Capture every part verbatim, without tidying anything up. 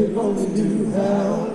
they only knew how.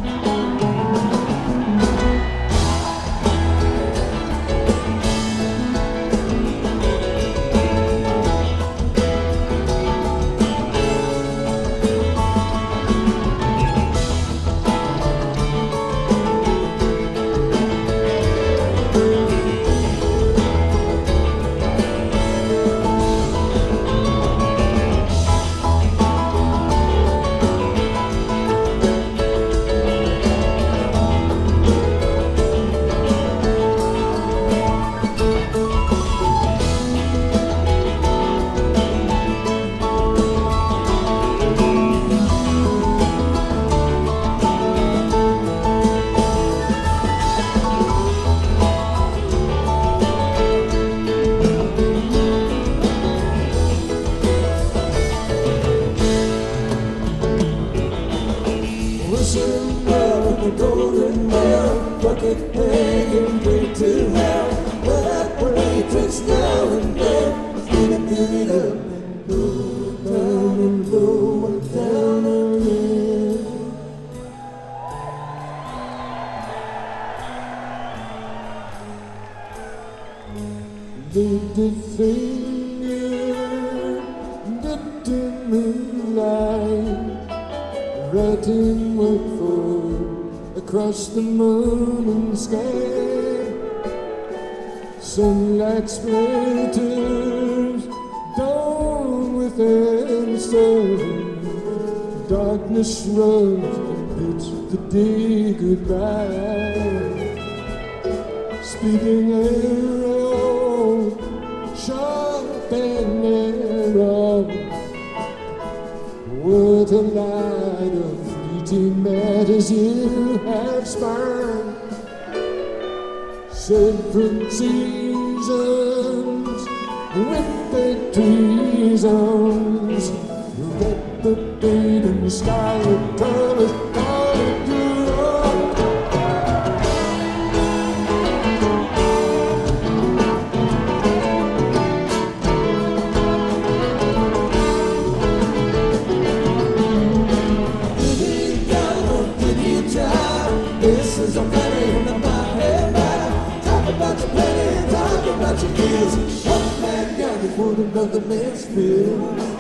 Whistling well with the golden bell, bucket hanging way to hell. Well, that waitress now and then, stealing, filling up and go down and low and down again. Did the finger, dipped in moonlight, writing word for word across the morning sky. Sunlight splinters, dawn within stone. Darkness runs and bids the day goodbye. Speeding arrow, sharp and narrow, what a light of fleeting matters you have spun. Separate seasons with their treasons, replicating scarlet colors, colored Europe. This is a penny in my head back. Talk about your penny, talk about your years. One man got it for another man's bill.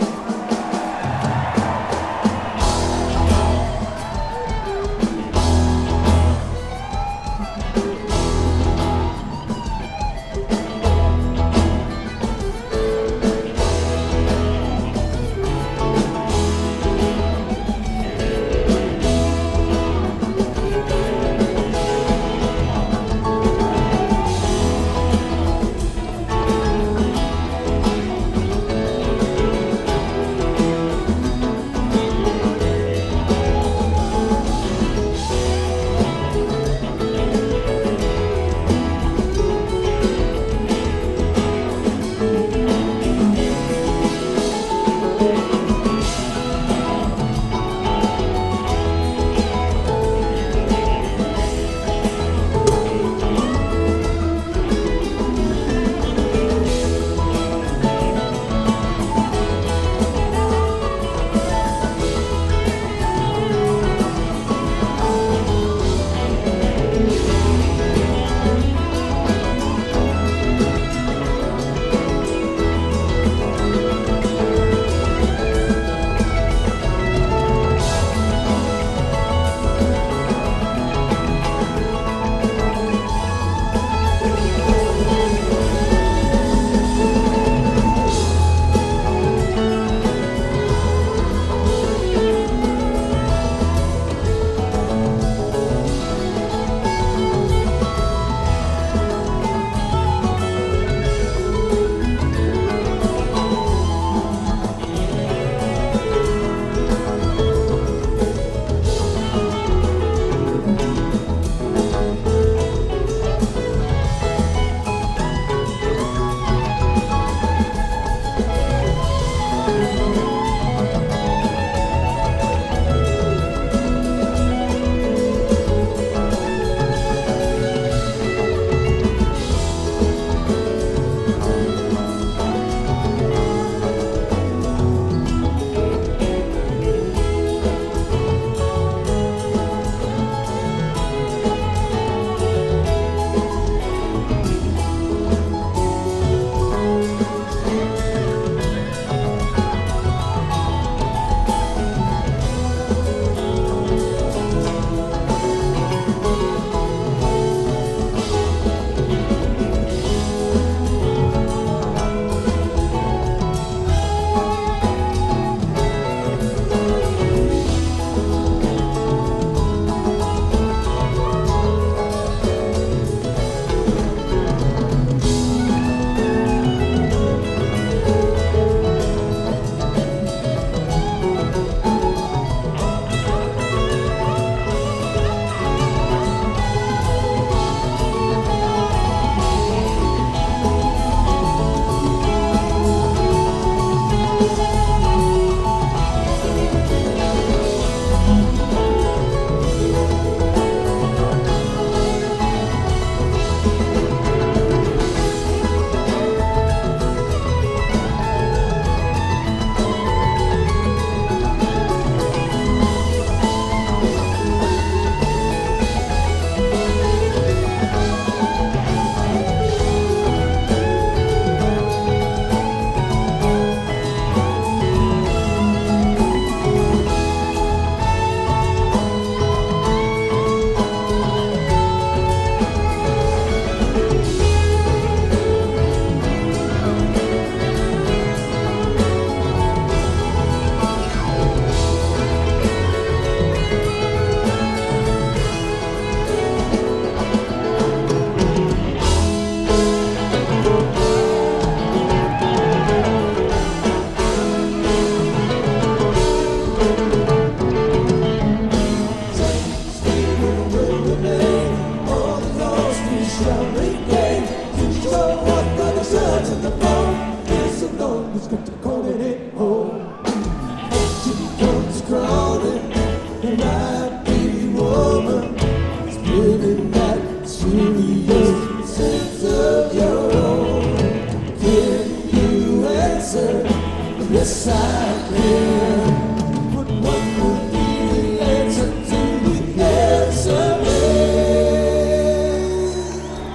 happy woman is living that serious sense of your own. Can you answer? Yes, I can.